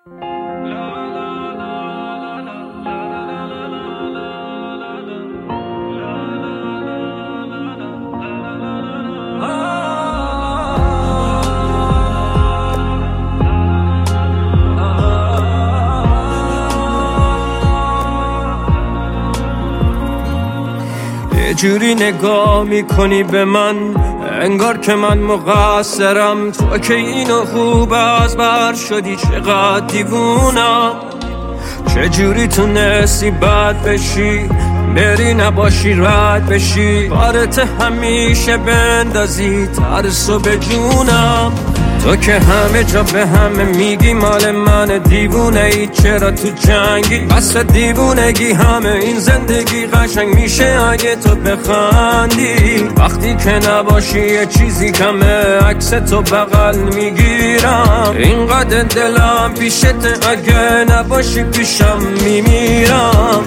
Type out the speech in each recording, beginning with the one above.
یه جوری نگاه میکنی به من انگار که من مقصرم، تو که اینو خوب از بر شدی، چقدر دیوونم. چجوری تونستی بد بشی، بری نباشی رد بشی، کارت همیشه بندازی ترسو به جونم. تو که همه جا به همه میگی مال من، دیوونه ای چرا تو جنگی؟ بس دیوونگی همه این زندگی قشنگ میشه اگه تو بخندی. وقتی که نباشی یه چیزی کمه، عکس تو بغل میگیرم. اینقدر دلم پیشت اگه نباشی پیشم میمیرم.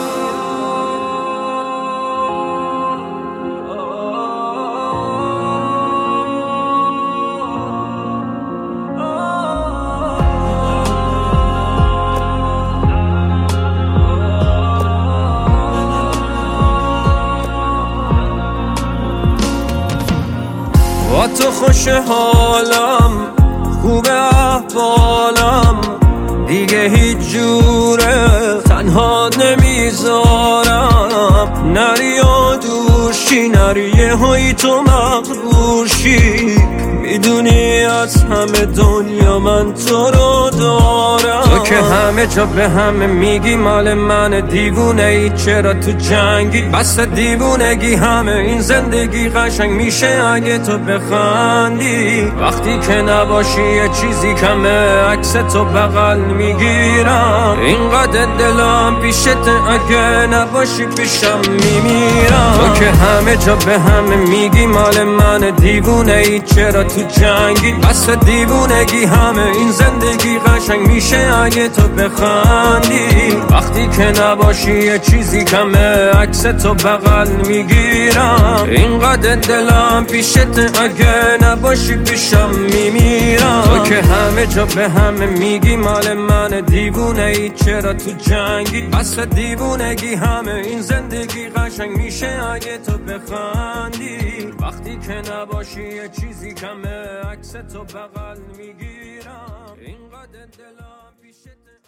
با تو خوش حالم، خوب احوالم، دیگه هیچ جوره تنها نمیذارم. نری و دوشی، نری یه هایی تو مغروشی، میدونی از همه دنیا من تو رو دارم. تو که همه جا به همه میگی مال من، دیوونه ای چرا تو جنگی؟ بس دیوونگی همه این زندگی قشنگ میشه اگه تو بخندی. وقتی که نباشی یه چیزی کمه، عکس تو بغل میگیرم. اینقدر دلم پیشت اگه نباشی پیشم میمیرم. تو که همه جا به همه میگی مال من، دیوونه ای چرا تو جنگی؟ بس دیوونگی همه این زندگی قشنگ میشه اگه تو بخندی. وقتی که نباشی یه چیزی کمه، عکس تو بغل میگیرم. اینقدر دلم پیشت اگه نباشی پیشم میمیرم. تو که همه جا به همه میگی مال من، دیوونه ای چرا تو جنگی؟ بس دیوونگی همه این زندگی قشنگ میشه اگه تو بخندی. وقتی که نباشی یه چیزی کمه، عکس تو بغل میگیرم. اینقدر دلم پیشت